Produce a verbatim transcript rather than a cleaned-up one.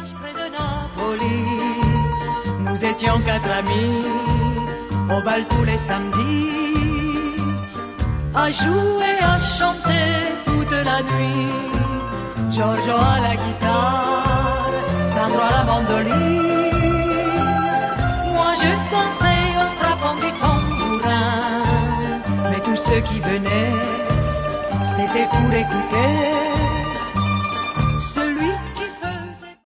Près de Napoli, nous étions quatre amis, au bal tous les samedis, à jouer, à chanter toute la nuit. Giorgio à la guitare, Sandro à la mandoline. Moi je dansais en frappant des tambourins, mais tous ceux qui venaient, c'était pour écouter